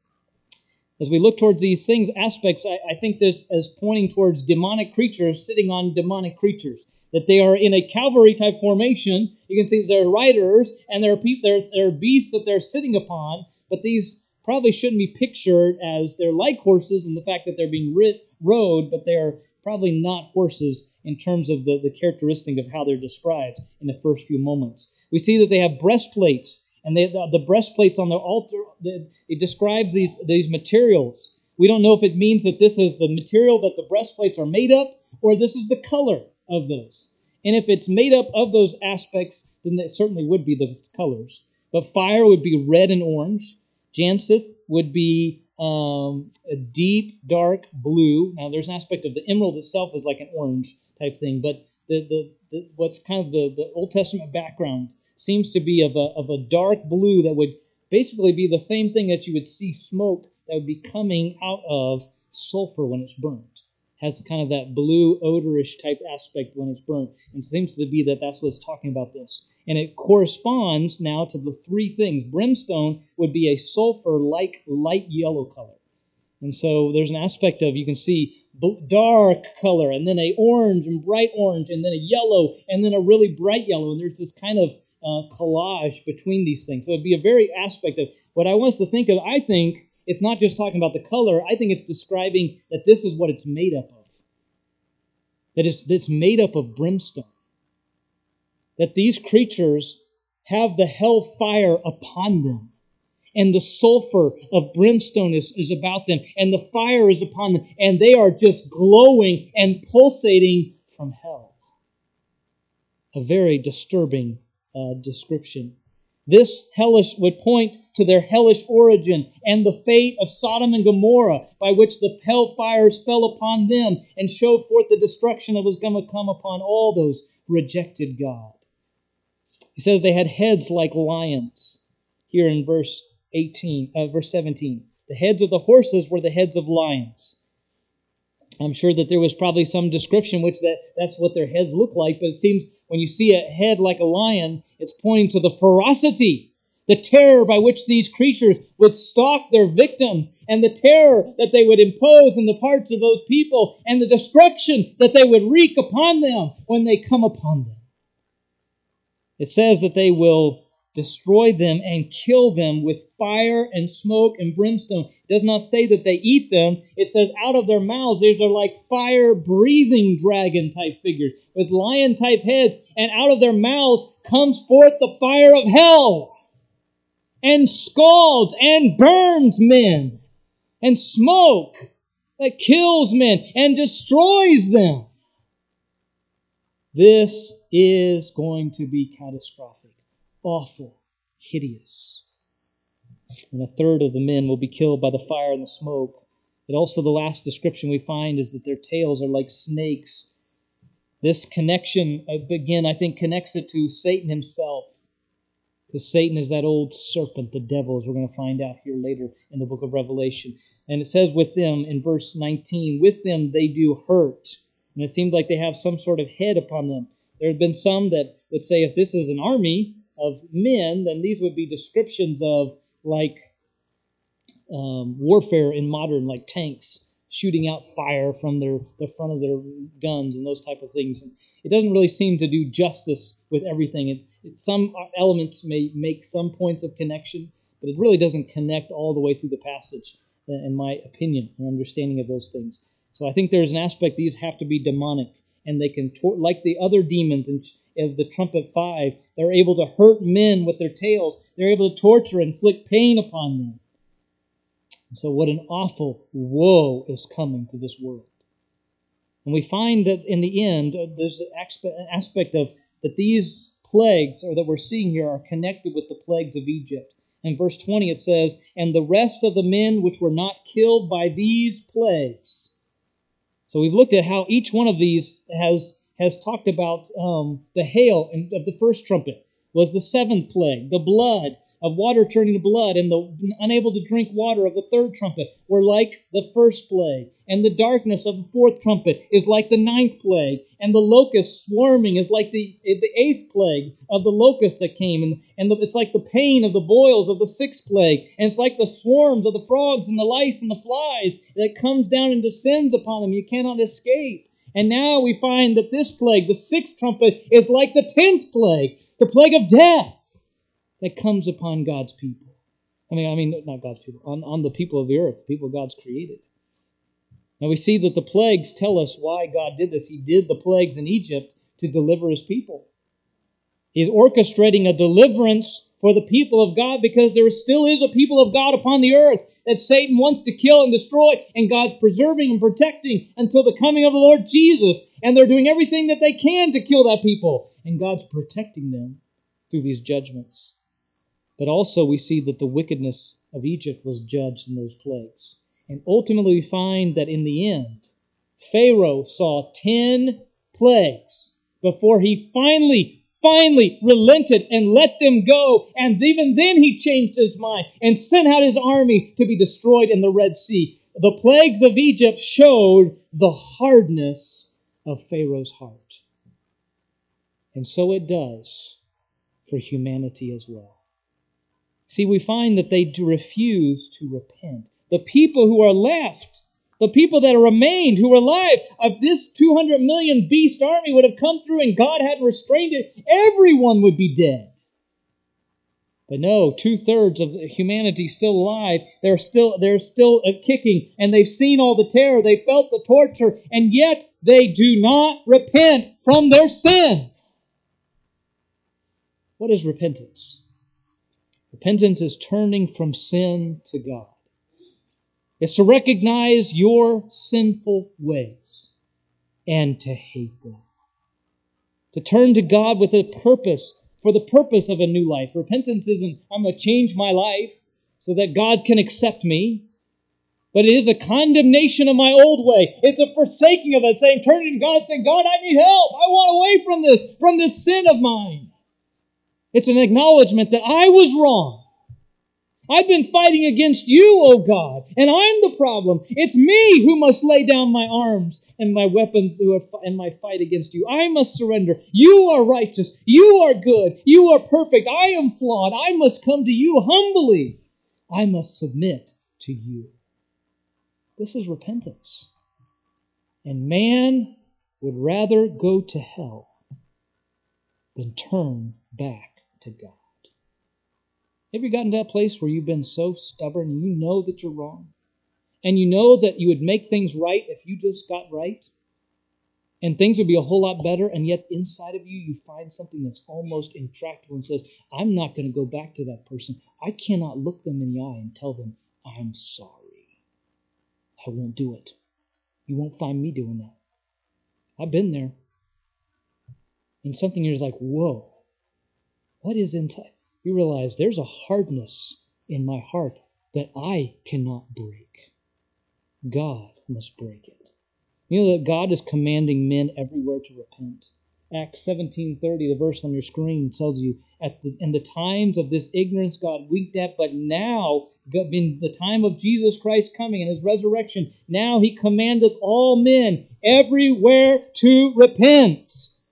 As we look towards these aspects, I think this as pointing towards demonic creatures sitting on demonic creatures. That they are in a cavalry-type formation. You can see that there are riders, and there are beasts that they're sitting upon, but these probably shouldn't be pictured as they're like horses in the fact that they're being rode, but they are probably not horses in terms of the characteristic of how they're described in the first few moments. We see that they have breastplates, and the breastplates on the altar, it describes these materials. We don't know if it means that this is the material that the breastplates are made up, or this is the color of those. And if it's made up of those aspects, then it certainly would be those colors. But fire would be red and orange. Jacinth would be a deep, dark blue. Now, there's an aspect of the emerald itself is like an orange type thing, but what's kind of the Old Testament background seems to be of a dark blue that would basically be the same thing that you would see smoke that would be coming out of sulfur when it's burnt. Has kind of that blue odorish type aspect when it's burnt. And it seems to be that that's what's talking about this. And it corresponds now to the three things. Brimstone would be a sulfur-like light yellow color. And so there's an aspect of, you can see dark color, and then a orange and bright orange, and then a yellow, and then a really bright yellow. And there's this kind of collage between these things. So it'd be a very aspect of what I want us to think of. I think it's not just talking about the color. I think it's describing that this is what it's made up of. That it's made up of brimstone. That these creatures have the hell fire upon them. And the sulfur of brimstone is about them. And the fire is upon them. And they are just glowing and pulsating from hell. A very disturbing description. This hellish would point to their hellish origin and the fate of Sodom and Gomorrah, by which the hellfires fell upon them and showed forth the destruction that was going to come upon all those who rejected God. He says they had heads like lions. Here in verse 17. The heads of the horses were the heads of lions. I'm sure that there was probably some description which that's what their heads look like, but it seems when you see a head like a lion, it's pointing to the ferocity, the terror by which these creatures would stalk their victims, and the terror that they would impose in the parts of those people, and the destruction that they would wreak upon them when they come upon them. It says that they will destroy them and kill them with fire and smoke and brimstone. It does not say that they eat them. It says out of their mouths, these are like fire-breathing dragon-type figures with lion-type heads, and out of their mouths comes forth the fire of hell and scalds and burns men and smoke that kills men and destroys them. This is going to be catastrophic. Awful, hideous. And a third of the men will be killed by the fire and the smoke. And also the last description we find is that their tails are like snakes. This connection, again, I think connects it to Satan himself. Because Satan is that old serpent, the devil, as we're going to find out here later in the book of Revelation. And it says with them in verse 19, with them they do hurt. And it seemed like they have some sort of head upon them. There have been some that would say if this is an army of men, then these would be descriptions of like warfare in modern, like tanks shooting out fire from the front of their guns and those type of things. And it doesn't really seem to do justice with everything. Some elements may make some points of connection, but it really doesn't connect all the way through the passage, in my opinion and understanding of those things. So I think there's an aspect, these have to be demonic, and they can, like the other demons of the trumpet 5, they're able to hurt men with their tails. They're able to torture and inflict pain upon them. So what an awful woe is coming to this world. And we find that in the end, there's an aspect of that these plagues, or that we're seeing here, are connected with the plagues of Egypt. In verse 20 it says, and the rest of the men which were not killed by these plagues. So we've looked at how each one of these has talked about the hail of the first trumpet was the seventh plague, the blood of water turning to blood, and the unable to drink water of the third trumpet were like the first plague, and the darkness of the fourth trumpet is like the ninth plague, and the locust swarming is like the eighth plague of the locust that came, and it's like the pain of the boils of the sixth plague, and it's like the swarms of the frogs and the lice and the flies that comes down and descends upon them. You cannot escape. And now we find that this plague, the sixth trumpet, is like the 10th plague, the plague of death that comes upon God's people. I mean, not God's people, on the people of the earth, the people God's created. Now we see that the plagues tell us why God did this. He did the plagues in Egypt to deliver His people. He's orchestrating a deliverance for the people of God because there still is a people of God upon the earth that Satan wants to kill and destroy, and God's preserving and protecting until the coming of the Lord Jesus. And they're doing everything that they can to kill that people, and God's protecting them through these judgments. But also we see that the wickedness of Egypt was judged in those plagues. And ultimately we find that in the end, Pharaoh saw 10 plagues before he finally relented and let them go. And even then he changed his mind and sent out his army to be destroyed in the Red Sea. The plagues of Egypt showed the hardness of Pharaoh's heart. And so it does for humanity as well. See, we find that they refuse to repent. The people who are left, the people that remained, who were alive, if this 200 million beast army would have come through and God hadn't restrained it, everyone would be dead. But no, 2/3 of humanity still alive. They're still kicking, and they've seen all the terror. They felt the torture, and yet they do not repent from their sin. What is repentance? Repentance is turning from sin to God. It's to recognize your sinful ways and to hate them. To turn to God with a purpose, for the purpose of a new life. Repentance isn't, I'm going to change my life so that God can accept me. But it is a condemnation of my old way. It's a forsaking of it, saying, turning to God and saying, God, I need help. I want away from this sin of mine. It's an acknowledgement that I was wrong. I've been fighting against you, O God, and I'm the problem. It's me who must lay down my arms and my weapons in my fight against you. I must surrender. You are righteous. You are good. You are perfect. I am flawed. I must come to you humbly. I must submit to you. This is repentance. And man would rather go to hell than turn back to God. Have you gotten to that place where you've been so stubborn, you know that you're wrong, and you know that you would make things right if you just got right, and things would be a whole lot better, and yet inside of you, you find something that's almost intractable and says, I'm not going to go back to that person. I cannot look them in the eye and tell them, I'm sorry. I won't do it. You won't find me doing that. I've been there. And something you're just like, whoa, what is inside? You realize there's a hardness in my heart that I cannot break. God must break it. You know that God is commanding men everywhere to repent. Acts 17:30, the verse on your screen, tells you, in the times of this ignorance God winked at, but now, in the time of Jesus Christ coming and His resurrection, now He commandeth all men everywhere to repent.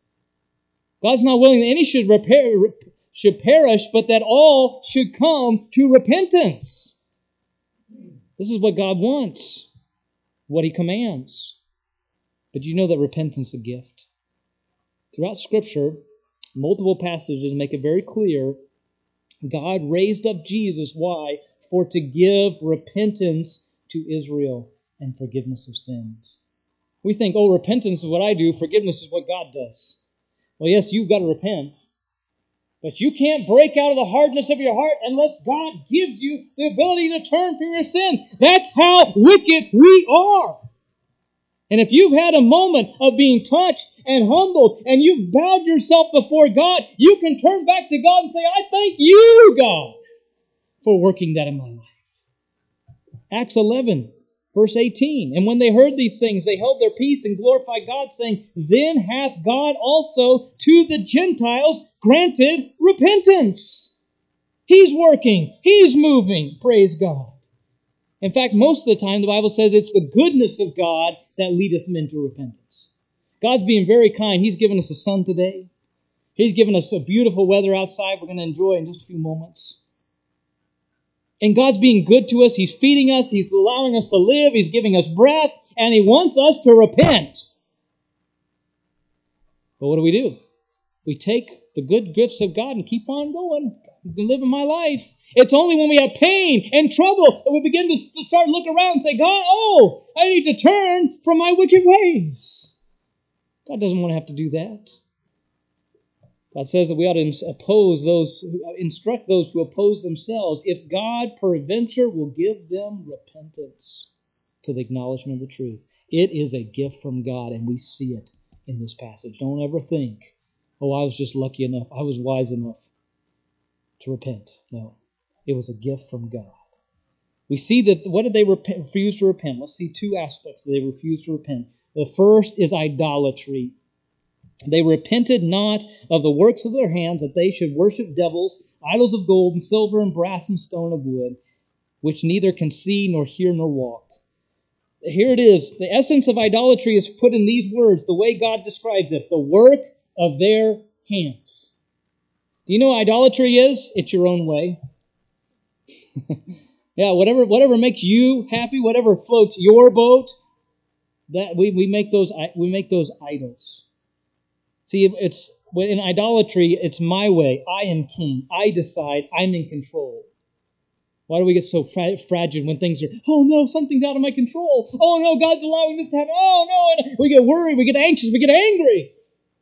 God's not willing that any should perish, but that all should come to repentance. This is what God wants, what He commands. But you know that repentance is a gift. Throughout Scripture, multiple passages make it very clear God raised up Jesus. Why? For to give repentance to Israel and forgiveness of sins. We think, repentance is what I do, forgiveness is what God does. Well, yes, you've got to repent. But you can't break out of the hardness of your heart unless God gives you the ability to turn from your sins. That's how wicked we are. And if you've had a moment of being touched and humbled and you've bowed yourself before God, you can turn back to God and say, I thank you, God, for working that in my life. Acts 11, verse 18. And when they heard these things, they held their peace and glorified God, saying, Then hath God also to the Gentiles granted repentance. He's working. He's moving. Praise God. In fact, most of the time, the Bible says it's the goodness of God that leadeth men to repentance. God's being very kind. He's given us a sun today. He's given us a beautiful weather outside we're going to enjoy in just a few moments. And God's being good to us. He's feeding us. He's allowing us to live. He's giving us breath. And He wants us to repent. But what do? We take the good gifts of God and keep on going. I've been living my life. It's only when we have pain and trouble that we begin to start look around and say, God, I need to turn from my wicked ways. God doesn't want to have to do that. God says that we ought to instruct those who oppose themselves. If God peradventure will give them repentance to the acknowledgement of the truth. It is a gift from God, and we see it in this passage. Don't ever think, I was just lucky enough. I was wise enough. to repent. No, it was a gift from God. We see that, what did they refuse to repent? Let's see two aspects that they refused to repent. The first is idolatry. They repented not of the works of their hands, that they should worship devils, idols of gold and silver and brass and stone of wood, which neither can see nor hear nor walk. Here it is. The essence of idolatry is put in these words, the way God describes it, the work of their hands. Do you know what idolatry is? It's your own way. Yeah, whatever makes you happy, whatever floats your boat, that we make those idols. See, it's in idolatry, it's my way. I am king. I decide. I'm in control. Why do we get so fragile when things are, oh no, something's out of my control. Oh no, God's allowing this to happen. Oh no, and we get worried, we get anxious, we get angry.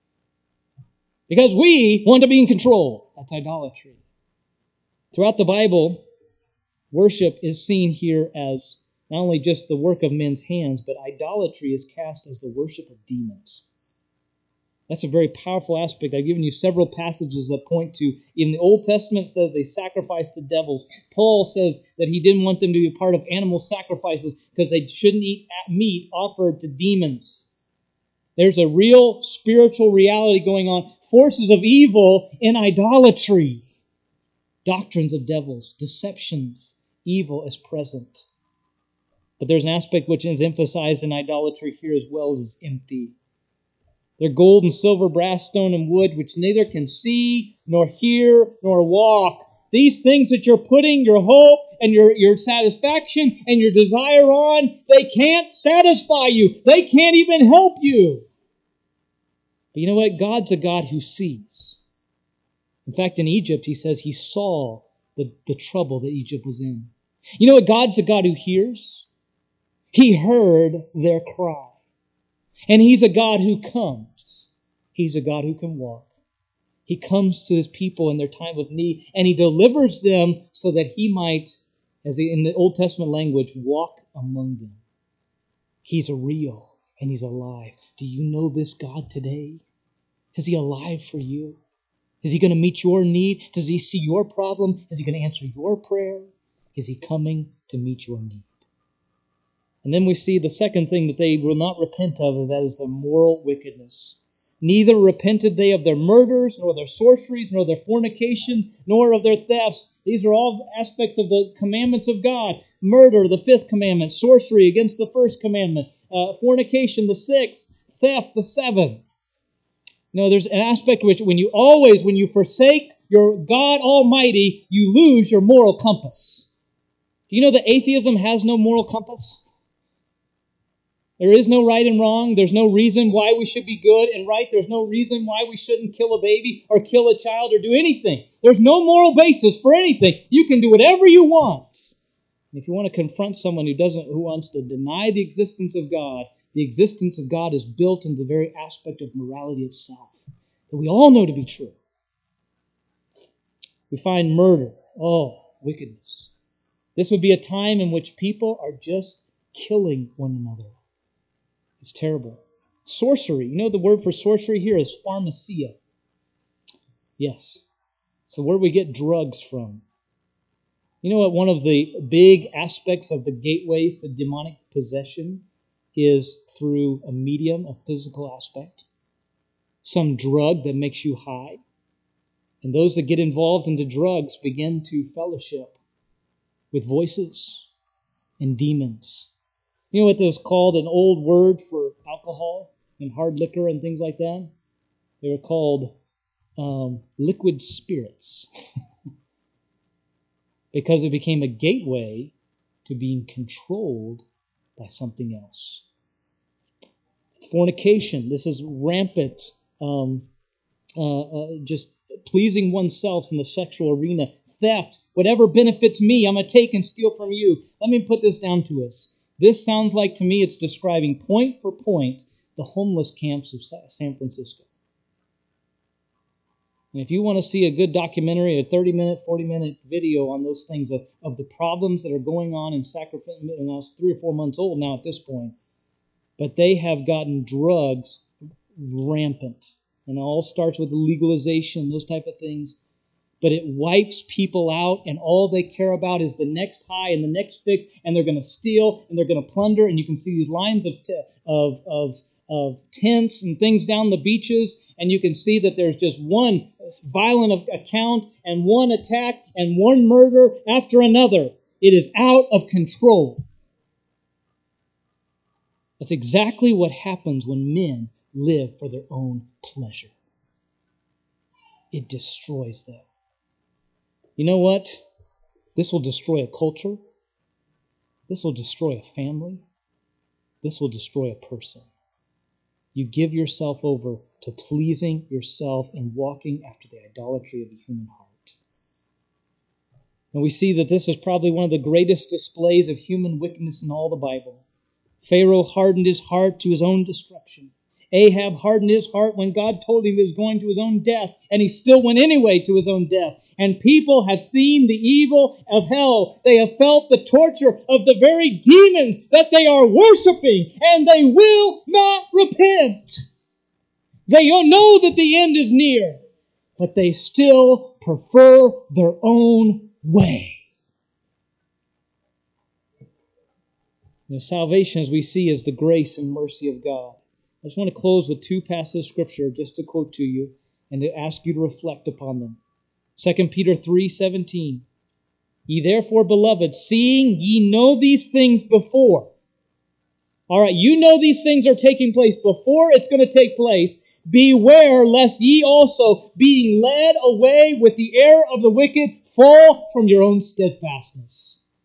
Because we want to be in control. That's idolatry. Throughout the Bible, worship is seen here as not only just the work of men's hands, but idolatry is cast as the worship of demons. That's a very powerful aspect. I've given you several passages that point to, in the Old Testament says they sacrificed to devils. Paul says that he didn't want them to be a part of animal sacrifices because they shouldn't eat meat offered to demons. There's a real spiritual reality going on. Forces of evil in idolatry. Doctrines of devils, deceptions, evil is present. But there's an aspect which is emphasized in idolatry here as well, as it's empty. They're gold and silver, brass, stone, and wood, which neither can see, nor hear, nor walk. These things that you're putting your hope and your satisfaction and your desire on, they can't satisfy you. They can't even help you. But you know what? God's a God who sees. In fact, in Egypt, he says he saw the trouble that Egypt was in. You know what? God's a God who hears. He heard their cry. And he's a God who comes. He's a God who can walk. He comes to his people in their time of need, and he delivers them so that he might, as in the Old Testament language, walk among them. He's real, and he's alive. Do you know this God today? Is he alive for you? Is he going to meet your need? Does he see your problem? Is he going to answer your prayer? Is he coming to meet your need? And then we see the second thing that they will not repent of, is that is their moral wickedness. Neither repented they of their murders, nor their sorceries, nor their fornication, nor of their thefts. These are all aspects of the commandments of God. Murder, the 5th commandment. Sorcery, against the 1st commandment. Fornication, the 6th. Theft, the 7th. You know, there's an aspect which when you forsake your God Almighty, you lose your moral compass. Do you know that atheism has no moral compass? There is no right and wrong. There's no reason why we should be good and right. There's no reason why we shouldn't kill a baby or kill a child or do anything. There's no moral basis for anything. You can do whatever you want. And if you want to confront someone who wants to deny the existence of God is built into the very aspect of morality itself, that we all know to be true. We find murder. Oh, wickedness. This would be a time in which people are just killing one another. It's terrible. Sorcery. You know the word for sorcery here is pharmacia. Yes. It's the word we get drugs from. You know what? One of the big aspects of the gateways to demonic possession is through a medium, a physical aspect. Some drug that makes you high. And those that get involved into drugs begin to fellowship with voices and demons. You know what was called an old word for alcohol and hard liquor and things like that? They were called liquid spirits. Because it became a gateway to being controlled by something else. Fornication. This is rampant, just pleasing oneself in the sexual arena. Theft. Whatever benefits me, I'm going to take and steal from you. Let me put this down to us. This sounds like, to me, it's describing point for point the homeless camps of San Francisco. And if you want to see a good documentary, a 30-minute, 40-minute video on those things of the problems that are going on in Sacramento, and I was 3 or 4 months old now at this point, but they have gotten drugs rampant. And it all starts with legalization, those type of things. but it wipes people out, and all they care about is the next high and the next fix, and they're going to steal and they're going to plunder. And you can see these lines of tents and things down the beaches, and you can see that there's just one violent account and one attack and one murder after another. It is out of control. That's exactly what happens when men live for their own pleasure. It destroys them. You know what? This will destroy a culture. This will destroy a family. This will destroy a person. You give yourself over to pleasing yourself and walking after the idolatry of the human heart. And we see that this is probably one of the greatest displays of human wickedness in all the Bible. Pharaoh hardened his heart to his own destruction. Ahab hardened his heart when God told him he was going to his own death, and he still went anyway to his own death. And people have seen the evil of hell. They have felt the torture of the very demons that they are worshiping, and they will not repent. They know that the end is near, but they still prefer their own way. Salvation, as we see, is the grace and mercy of God. I just want to close with two passages of Scripture just to quote to you and to ask you to reflect upon them. 2 Peter 3:17. Ye therefore, beloved, seeing ye know these things before. All right, you know these things are taking place before it's going to take place. Beware lest ye also, being led away with the error of the wicked, fall from your own steadfastness.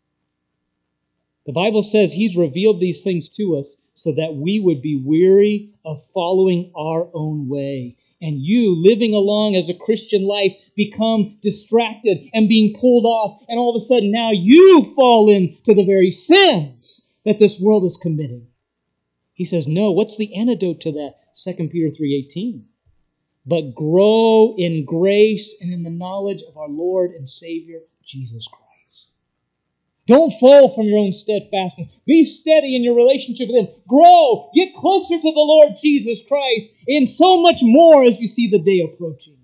The Bible says He's revealed these things to us so that we would be weary of following our own way. And you, living along as a Christian life, become distracted and being pulled off. And all of a sudden now you fall into the very sins that this world is committing. He says, no, what's the antidote to that? 2 Peter 3:18. But grow in grace and in the knowledge of our Lord and Savior, Jesus Christ. Don't fall from your own steadfastness. Be steady in your relationship with Him. Grow. Get closer to the Lord Jesus Christ in so much more as you see the day approaching.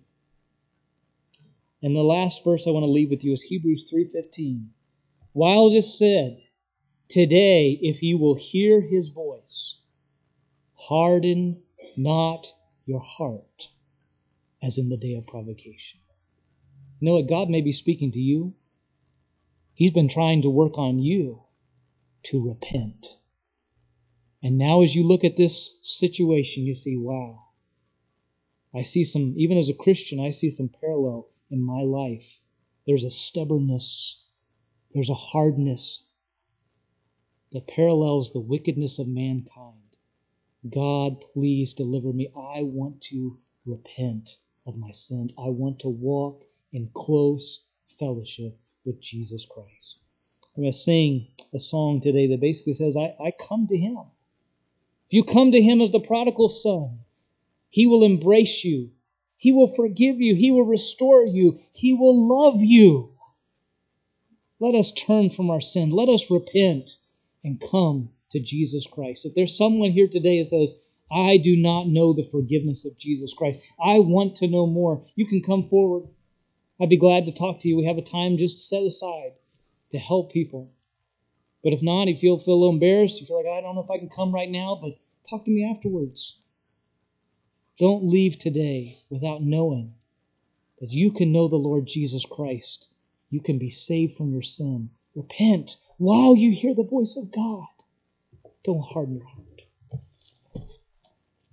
And the last verse I want to leave with you is Hebrews 3:15. While it is said, today, if you will hear His voice, harden not your heart as in the day of provocation. You know what? God may be speaking to you. He's been trying to work on you to repent. And now as you look at this situation, you see, wow, I see some, even as a Christian, I see some parallel in my life. There's a stubbornness, there's a hardness that parallels the wickedness of mankind. God, please deliver me. I want to repent of my sins. I want to walk in close fellowship with Jesus Christ. I'm going to sing a song today that basically says, I come to Him. If you come to Him as the prodigal son, He will embrace you. He will forgive you. He will restore you. He will love you. Let us turn from our sin. Let us repent and come to Jesus Christ. If there's someone here today that says, I do not know the forgiveness of Jesus Christ, I want to know more, you can come forward. I'd be glad to talk to you. We have a time just set aside to help people. But if not, if you feel a little embarrassed, you feel like, I don't know if I can come right now, but talk to me afterwards. Don't leave today without knowing that you can know the Lord Jesus Christ. You can be saved from your sin. Repent while you hear the voice of God. Don't harden your heart.